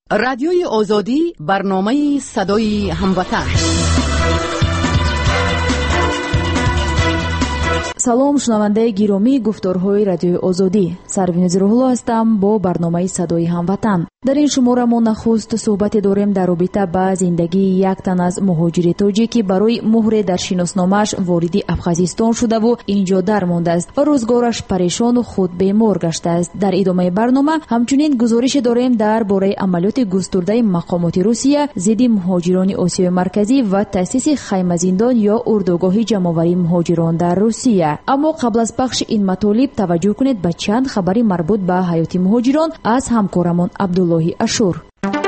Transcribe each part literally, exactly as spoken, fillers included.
رادیوی آزادی، برنامه صدای هموطن. салом шунавандаи гиромии гуфторҳои радиои озодӣ, Сарвинузи Рӯҳулло ҳастам бо барномаи садои ҳамватан. дар ин шумора мо нахуст суҳбате дорем дар робита ба зиндагии як тан аз муҳоҷири тоҷик ки барои муҳре дар шиносномааш вориди Абхазистон шудаву инҷо дармондааст ва рӯзгораш парешону худ бемор гаштааст. дар идомаи барнома ҳамчунин гузорише дорем дар бораи амалиёти густурдаи мақомоти Русия зидди муҳоҷирони Осиёи Марказӣ ва таъсиси хаймазиндон ё урдугоҳи ҷамъоварии муҳоҷирон дар Русия. аммо қабл аз пахши ин матолиб таваҷҷӯҳ кунед ба чанд хабари марбут ба ҳаёти муҳоҷирон аз ҳамкорамон Абдуллоҳи Ашур.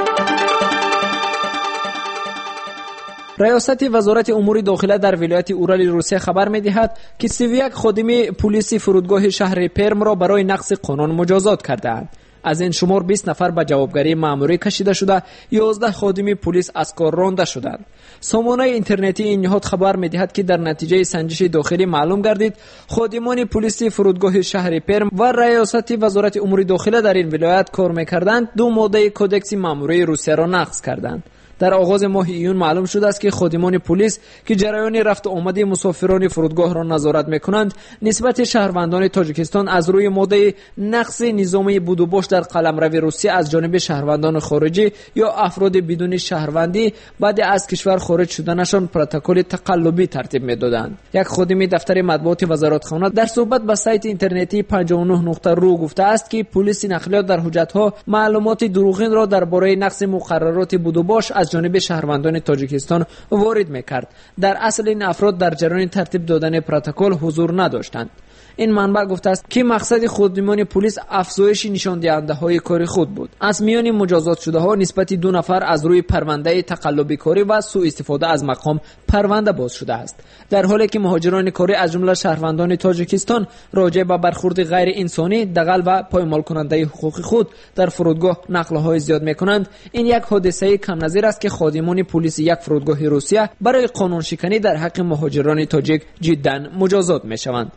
раёсати вазорати умури дохила дар вилояти Урали Русия хабар медиҳад ки سی و یک ходими пулиси фурудгоҳи шаҳри Пермро барои нақси қонун муҷозот кардаанд. аз ин шумор бист нафар ба ҷавобгарии маъмурӣ кашида шуда, ёздаҳ ходими пулис аз кор ронда шуданд. сомонаи интернетии ин ниҳод хабар медиҳад ки дар натиҷаи санҷиши дохилӣ маълум гардид, ходимони пулиси фурудгоҳи шаҳри Перм ва раёсати вазорати умури дохила дар ин вилоят кор мекарданд ду моддаи кодекси маъмурии Русияро нақз карданд. дар оғози моҳи июн маълум шудааст ки ходимони пулис ки ҷараёни рафту омади мусофирони фурудгоҳро назорат мекунанд нисбати шаҳрвандони Тоҷикистон аз рӯи моддаи нақси низоми будубош дар қаламрави Русия аз ҷониби шаҳрвандони хориҷӣ ё афроди бидуни шаҳрвандӣ баъди аз кишвар хориҷ шуданашон протоколи тақаллубӣ тартиб медоданд. як ходими дафтари матбуоти вазоратхона дар суҳбат ба сайти интернетии панҷоҳу нӯҳ нуқта ру гуфтааст ки пулиси нақлиёт дар ҳуҷҷатҳо маълумоти дурӯғинро дар бораи нақси муқаррароти будубош аз ҷониби шаҳрвандони Тоҷикистон ворид мекард. дар асл ин афрод дар ҷараёни тартиб додани протокол ҳузур надоштанд. این منبع گفته است که مقصد خودمان پلیس افزایش نشان دهنده کاری خود بود. از میان مجازات شده ها نسبت دو نفر از روی پرونده تقلبی کاری و سوء استفاده از مقام پرونده باز شده است. در حالی که مهاجران کاری از جمله شهروندان تاجیکستان راجع به برخورد غیر انسانی، دغل و پایمال کننده حقوق خود در فرودگاه نقل های زیاد میکنند، این یک حادثه کم نظیر است که خادمان پلیس یک فرودگاه روسیه برای قانون شکنی در حق مهاجران تاجیک جدا مجازات میشوند.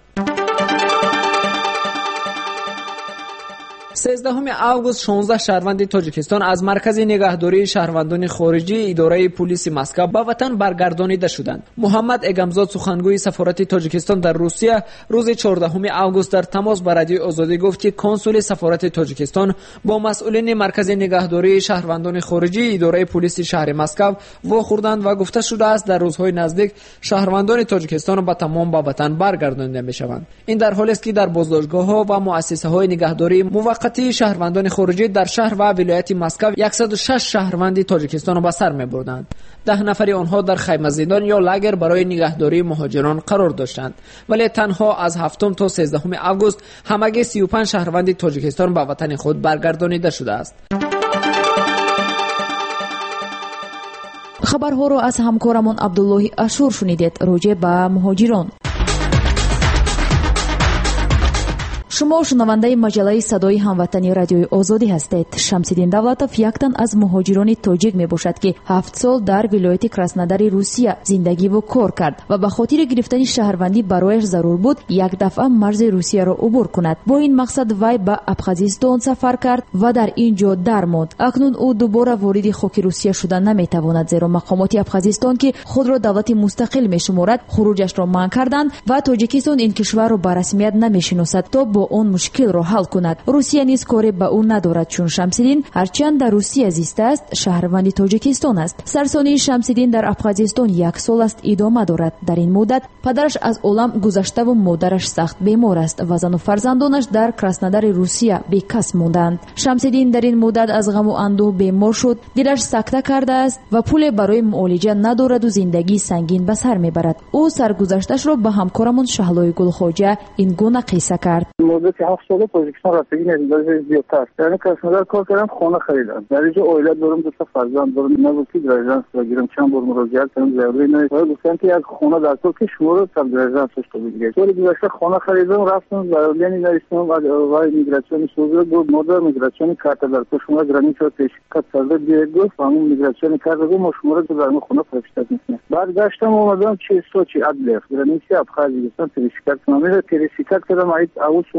سیزدهم آگوست شانزده شهروند تاجیکستان از مرکز نگهداری شهروندان خارجی اداره پلیس مسکو به وطن برگردانیده شدند. محمد اگمزاد سخنگوی سفارت تاجیکستان در روسیه روز چهاردهم آگوست در تماس با رادیو آزادی گفت که کنسول سفارت تاجیکستان با مسئولین مرکز نگهداری شهروندان خارجی اداره پلیس شهر مسکو واخوردند و گفته شده است در روزهای نزدیک شهروندان تاجیکستان به تمام به وطن برگردانیده میشوند. این در حالی است که در بازداشتگاه‌ها و مؤسسه‌های نگهداری موقت شهروندان خارجی در شهر و ولایت مسکو صد و شش شهروند تاجیکستان را به سر می‌بردند. ده نفر آنها در خیمه زندان یا لاگر برای نگهداری مهاجران قرار داشتند، ولی تنها از هفتم تا سیزدهم آگوست همگی سی و پنج شهروند تاجیکستان به وطن خود برگردانیده شده است. خبرها را از همکارمون عبدالله اشور شنیدید راجع به مهاجران. شما شنونده مجله صدای هموطنی رادیوی آزادی هستید. شمس‌الدین давлатов یک تن از مهاجران تاجیک میباشد که هفت سال در ولایت کراسنودار روسیه زندگی و کار کرد و به خاطر گرفتن شهروندی برایش ضرور بود یک دفعه مرز روسیه را عبور کند. با این مقصد وی به ابخازستان سفر کرد و در اینجا درماند. اکنون او دوباره وارد خاک روسیه شدن نمیتواند، زیرا مقامات ابخازستان که خود را دولت مستقل میشمارد خروجش را منع کردند و تاجیکستان این کشور را به رسمیت نمیشناسد تا با اون مشکل را حل کند. روسیه نیز کاری به او ندارد، چون شمس‌الدین هرچند در روسیه زیسته است شهروند تاجیکستان است. سرسانی شمس‌الدین در ابخازستان یک سال است ادامه دارد. در این مدت پدرش از عالم گذشته و مادرش سخت بیمار است و زن و فرزندانش در کراسنودار روسیه بیکس ماندند. شمس‌الدین در این مدت از غم و اندوه بیمار شد، دلش سکته کرده است و پول برای معالجه ندارد و زندگی سنگین به سر میبرد. او سرگذشتش را به همکارمون شهلای گلخواجه این گونه قصه کرد. مدت هفت ساله تاجیکستان رفتگی ندیدم زیادتر است. یعنی کراسنودار کار کردم، خانه خریدم. در اینجا اولاد دارم، دو تا فرزند دارم. نگفتی درجانس بگیرم، چند بار مراجعه کردم ضروری نیست. ولی گفتن که یک خانه در تو که شما رو تا درجانسش تو بگیرید. ولی گذشته خانه خریدم، رفتم ضروری نرسیدم و وای میگراسیون سوزه گفت مادر میگراسیون کارت در تو شما گرانی شد تشکیل کرده بیاید گفت همون میگراسیون کارت رو ما شما رو در اون خانه فرستاد میکنه. بعد گشتم اومدم چه سوچی ادلیف گرانی سی ابخازستان تریسیکات نامیده تریسیکات کردم. اول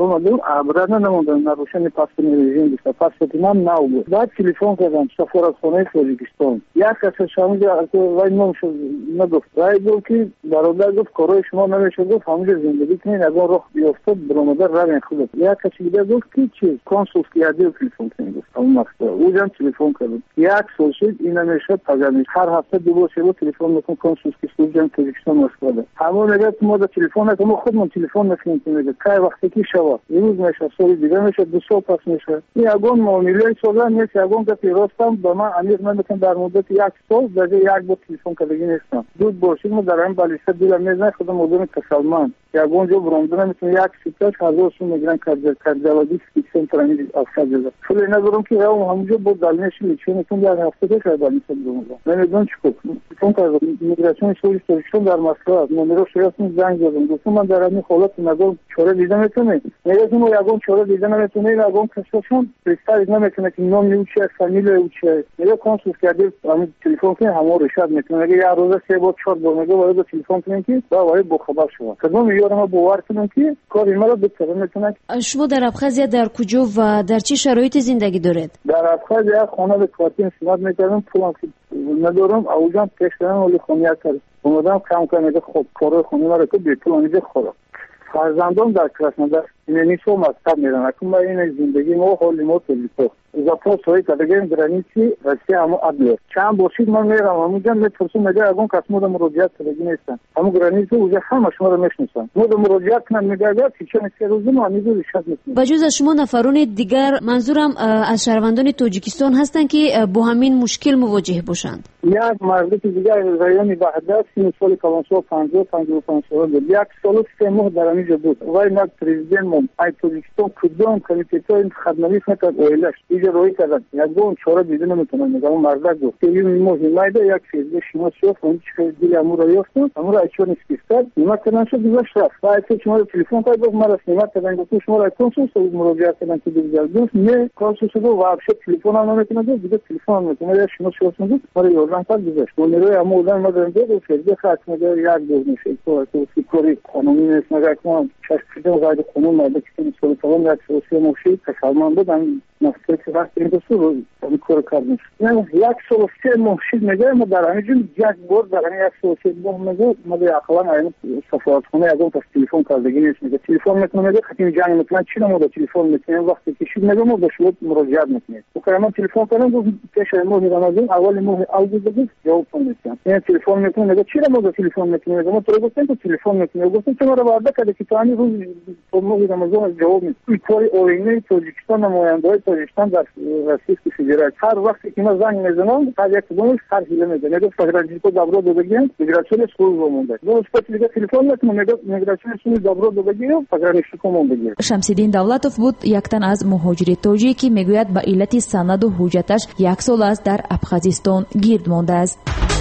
اومدم ابرا نموندم نروشن پاسپورت رژیم داشت پاسپورت من نو بود بعد تلفن کردم سفارتخانه تاجیکستان یک کس شامل وای نمیشد نگفت وای گفت که برادر گفت کارای شما نمیشه گفت همونجا زندگی کنین اگر رخ بیفتاد برادر روین خودت یک کسی دیگه گفت که چی کنسول کیادی تلفن کنین گفت اون وقت اوجم تلفن کردم یک سال شد این نمیشه پگانی هر هفته دو بار سه بار تلفن میکنم کنسول کی سوجم تاجیکستان مسئله همون نگاه ما در تلفن نکنم خودمون تلفن نکنیم میگه که وقتی که شوا روز میشه سال دیگه میشه دو سال پس میشه این اگون معامله سودا نیست اگون که پیروستم به من امیر نمیتونم در مدت یک سال دیگه یک بار تلفن کردگی نیستم دو باشید ما در این بالیسته دیدم میزنه خودم مدام تسلمان یا اونجا برونده نمیتونم یک سیتاش هزار سو میگیرن کرده کردوادی سیکسن ترانی افسر جزا فلی ندارم که هم همونجا با دلنشی میشه میتونم یک هفته دیگه کرده نیستم برونده نمیدونم چی کنم تلفن کردم میگراسیون سوری تاجیکستان در مسئله نمیرو شیاستون زنگ زدم گفتم من در این حالت نگاه چوره دیده میتونه میگم یگون چوره دیده نمیتونه یگون کساشون پرستار نمیتونه که نام نیوچه فامیل اوچه میگه کنسول کرده همین تلفن که همو رشاد میتونه میگه یه روز سه بار چهار بار میگه وارد تلفن کنین که با وارد با خبر شما کدوم میارم باور کنم که کاری مرا بهتر میتونه. شما در ابخازیا در کجا و در چه شرایط زندگی دارید؟ در ابخازیا خانه به کوارتین سمت میکردم پولم ندارم اوجام پیشتن ولی خونیات کرد اومدم کم کنم خب کار خونی مرا که به پول اونجا خورم فرزندان در کراسنودار نیسو مکتب میرن اکنون این زندگی ما حالی ما تلیفو زاپاس های کدگیم گرانیتی رسی همو عدل چند باشید من میرم همونجا میترسون میگه اگون کس مود مراجعت کدگی نیستن همو گرانیتی اوجا همه شما رو میشنسن مود مراجعت کنن میگه اگر پیچه نسکه روزی ما همیزو ریشت میکنن. بجز از شما نفرون دیگر منظورم از شهروندان تاجیکستان هستن که با همین مشکل مواجه باشند؟ یک مردی که دیگر رایانی بهدست سی سال کلانسو پنجاه پنجاه و پنج سال بود یک سال سه ماه در اینجا بود وای نه پرزیدنت مون ای تاجیکستان کدوم کمیته خدمتی نکرد اویلش اینجا روی کردن یگون چهار دیده نمیتونن میگم مرد گفت که این ماه مایده یک فیزیک شما شوف اون چه دیگه امور یافت امور اچون اسپیستاد ما کردن شد دیگه شرف بعد شما تلفن کرد گفت مرا سیمات کردن گفت شما را کنسول سو مراجعه کردن که دیگه گفت نه کنسول سو واپس تلفن هم نمیتونه دیگه تلفن نمیتونه یا شما شوف میگه مرا یوردن کرد دیگه اون روی امور ما داریم دیگه فیزیک خاص میگه یک دو میشه تو تو فکری قانونی نیست مگر که چشم قاعده قانون ماده که مسئول تمام یک سوسی موشی تسلمان بدن نفسی که وقت این دستور رو کار کردن یعنی یک سوسی موشی میگه ما در همین یک بار در همین یک سوسی موشی میگه ما در اقلا این سفارتخانه از اون پس تلفن کردگی نیست میگه تلفن میتونه میگه خطیم جنگ میتونه چی نموده تلفن میتونه وقتی کشید میگه ما به شما مراجعت میکنید و که من تلفن کردم گفت پیش ماه رمضان اول ماه آگوست بگید جواب میدم این تلفن میتونه میگه چی نموده تلفن میتونه میگه ما تو گفتم که تلفن میتونه گفتم شما رو وعده کرده که تو همین روز ماه رمضان جواب میدید این کاری آینه تاجیکستان نماینده‌های تاجیکستان در رئیس فدرال هر وقتی که ما زنگ میزنم هر یک کدومش هر حیله میزنه میگه فدرال کو دبرو دو بگیم میگراسیون اسکول رو مونده دو اسپت دیگه تلفن میتونه میگه میگراسیون اسکول دبرو دو بگیم فدرال کو مونده. شمس‌الدین دولتوف بود یک تن از مهاجر تاجیکی که میگوید به علت سند و حجتش یک سال است در ابخازستان گرد مانده است.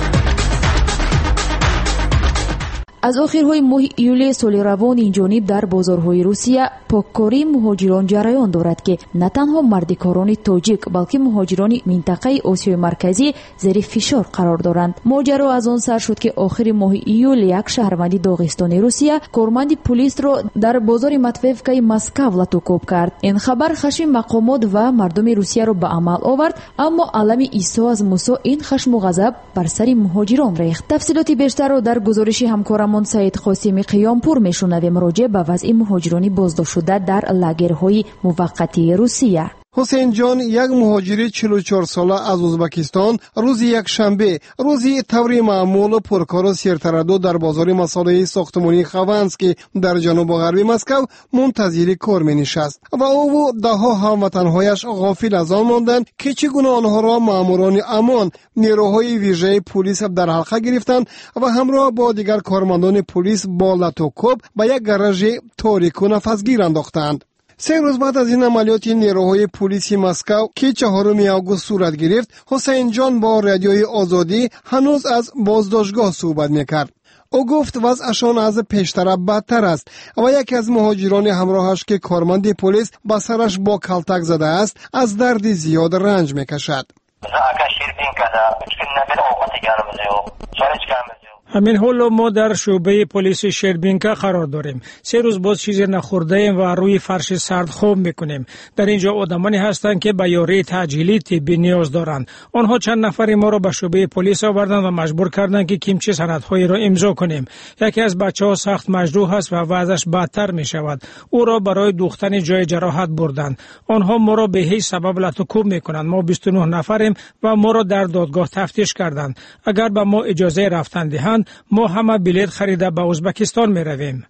از آخرهای ماه ایول سال روان این جانب در بازارهای روسیه پاککاری مهاجران جریان دارد که نه تنها مردکاران تاجیک بلکه مهاجران منطقه آسیای مرکزی زیر فشار قرار دارند. ماجرا از آن سر شد که آخر ماه ایول یک شهروند داغستانی روسیه کارمند پلیس را در بازار متوفکه مسکو لطوکوب کرد. این خبر خشم مقامات و مردم روسیه را به عمل آورد، اما علم عیسی از موسی این خشم و غضب بر سر مهاجران ریخت. تفصیلات بیشتر را در گزارش همکارم سعید قاسمی قیامپور میشنویم راجع به وضع مهاجران بازداشت شده در لاگرهای موقتی روسیه. حسین جان یک مهاجر چهل و چهار ساله از ازبکستان روز یک شنبه روزی طوری معمول پرکار و سرتردد در بازار مصالح ساختمانی خوانسکی در جنوب غربی مسکو منتظر کار می نشست و او و دهها هموطنهایش غافل از آن ماندند که چگونه آنها را ماموران امان نیروهای ویژه پلیس در حلقه گرفتند و همراه با دیگر کارمندان پلیس با لطوکوب به یک گاراژ تاریک و نفسگیر انداختند. سه روز بعد از این عملیات نیروهای پلیس مسکو که چهارم آگوست صورت گرفت، حسین جان با رادیوی آزادی هنوز از بازداشتگاه صحبت میکرد. او گفت وضعشان از پیشتر بدتر است و یکی از مهاجران همراهش که کارمند پلیس به سرش با کلتک زده است از درد زیاد رنج میکشد. همین حال ما در شعبه پلیس شربینکا قرار داریم. سه روز باز چیزی نخورده ایم و روی فرش سرد خواب میکنیم. در اینجا آدمانی هستند که به یاری تجهیزی طبی نیاز دارند. آنها چند نفری ما را به شعبه پلیس آوردند و مجبور کردند که کیمچه سندهایی را امضا کنیم. یکی از بچه‌ها سخت مجروح است و وضعش بدتر می شود. او را برای دوختن جای جراحت بردند. آنها ما را به هیچ سبب لطوکوب میکنند. ما بیست و نه نفریم و ما را در دادگاه تفتیش کردند. اگر به ما اجازه رفتن دهند ما همه بلیط خریده به ازبکستان می رویم.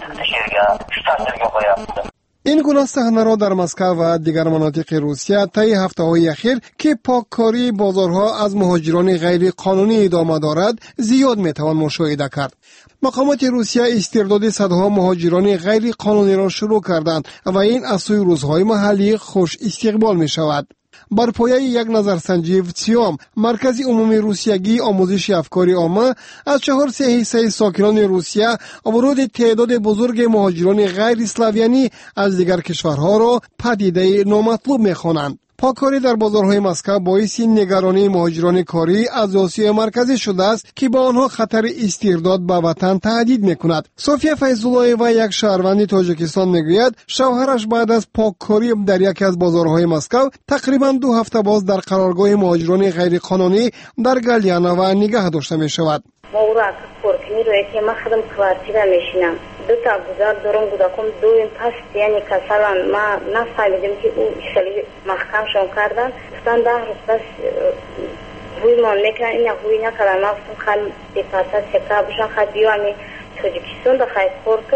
این گونه صحنه را در مسکو و دیگر مناطق روسیه طی هفته‌های اخیر که پاککاری بازارها از مهاجران غیر قانونی ادامه دارد زیاد میتوان مشاهده کرد. مقامات روسیه استرداد صدها مهاجران غیر قانونی را شروع کردند و این از سوی روزهای محلی خوش استقبال می شود. بر پایه یک نظرسنجی وتسیام مرکز عمومی روسیگی آموزش افکار عامه از چهار سه حیصه ساکنان روسیه ورود تعداد بزرگ مهاجران غیر اسلاویانی از دیگر کشورها را پدیده نامطلوب می‌خوانند. پاککاری در بازارهای مسکو باعث نگرانی مهاجران کاری از آسیای مرکزی شده است که با آنها خطر استرداد به وطن تهدید میکند. صوفیا فیض‌الله و یک شهروند تاجیکستان میگوید شوهرش بعد از پاککاری در یکی از بازارهای مسکو تقریبا دو هفته باز در قرارگاه مهاجران غیر قانونی در گالیانова نگه داشته می شود. ما او را پورکنی رو که ما خودم کوارتیره میشینم دو تا گذار دارم گذاکم دو این پس یعنی کسالان ما نفهمیدیم که او شلی محکمشون کردن گفتن ده روز پس هوی من میکنن این هوی نکردن ما گفتم خیلی دیپاسات شکر بشن خیلی بیوانی تاجیکستان دا خیلی خور که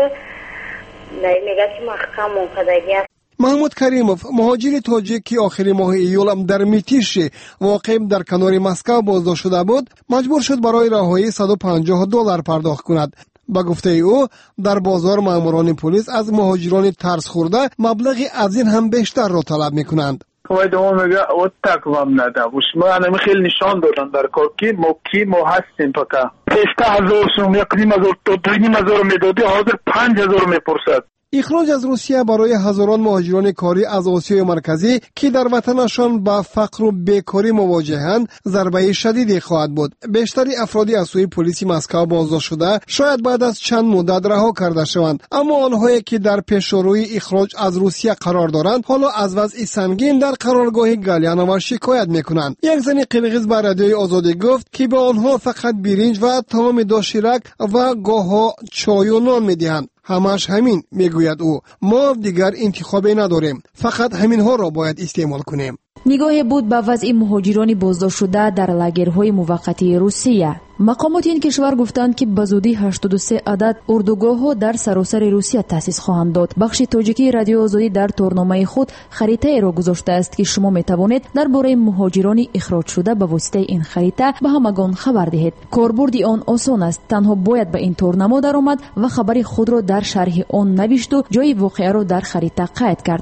میگه که محکمون کدگی است. محمود کریموف مهاجر تاجیک که آخر ماه ایول در میتیش واقع در کنار مسکو بازداشت شده بود مجبور شد برای رهایی صد و پنجاه دلار پرداخت کند. با گفته او در بازار ماموران پلیس از مهاجران ترس خورده مبلغی از این هم بیشتر را طلب میکنند. وای دوام میگه او تکوام نده و شما انمی خیلی نشان دادن در کار که ما کی ما هستیم پکا هفده هزار سوم یک نیم هزار تا دو نیم هزار میدادی حاضر پنج هزار میپرسد. اخراج از روسیه برای هزاران مهاجران کاری از آسیای مرکزی که در وطنشان با فقر و بیکاری مواجهند ضربه شدیدی خواهد بود. بیشتری افرادی از سوی پلیس مسکو بازداشت شده شاید بعد از چند مدت رها کرده شوند، اما آنهایی که در پیشروی اخراج از روسیه قرار دارند حالا از وضع سنگین در قرارگاه گالیانova شکایت میکنند. یک زن قرقیز به رادیوی آزادی گفت که به آنها فقط برنج و تمام داشیرک و گاه‌ها چای و نان میدهند. همش همین میگوید او. ما دیگر انتخابی نداریم، فقط همین ها را باید استعمال کنیم. نگاهی بود به وضع مهاجران بازداشت شده در لاگرهای موقتی روسیه. مقامات این کشور گفتند که به زودی هشتاد و سه عدد اردوگاه‌ها در سراسر روسیه تأسیس خواهند داد. بخش تاجیکی رادیو آزادی در تورنامه خود خریطه را گذاشته است که شما میتوانید درباره مهاجران اخراج شده به واسطه این خریطه به همگان خبر دهید. کاربرد آن آسان است، تنها باید به این تورنمه درآمد و خبر خود را در شرح آن نوشت و جای واقعه را در خریطه قید کرد.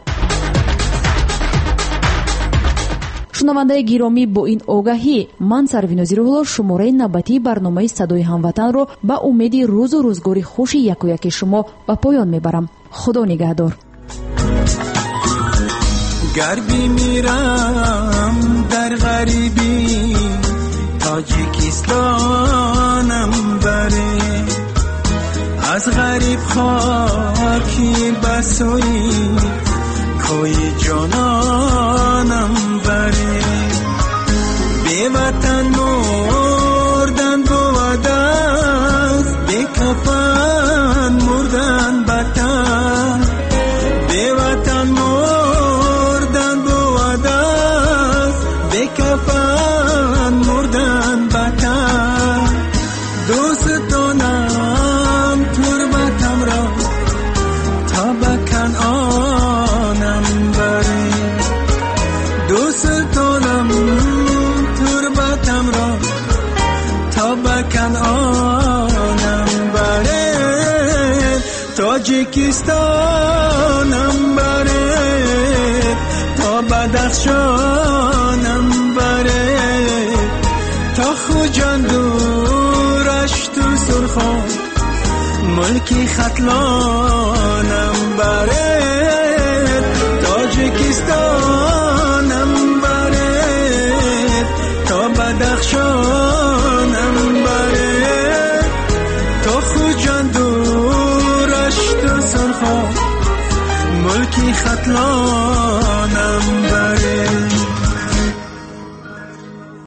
شنونده گرامی، با این آگاهی من سروین زیرالله شماره نوبتی برنامه صدای هموطن را به امید روز و روزگار خوش یک و یک شما به پایان میبرم. خدا نگهدار. گر میمیرم در غریبی تاجیکستانم بره، از غریب خاکی بسوی کوی جانانم بره. بی وطن مردن بود است، بی کفن مردن بطن. بی وطن مردن بود است، بی کفن مردن بطن. دوستانم تربتم را تا بکن آنم بره. دوستانم تربتم را تا بکن آنم بره. تاجیکستانم بره تا بدخشانم بره. تا خوجان دورش تو سرخان ملکی ختلانم بره. تاجیکستانم بره تا بدخشانم بره. ختلان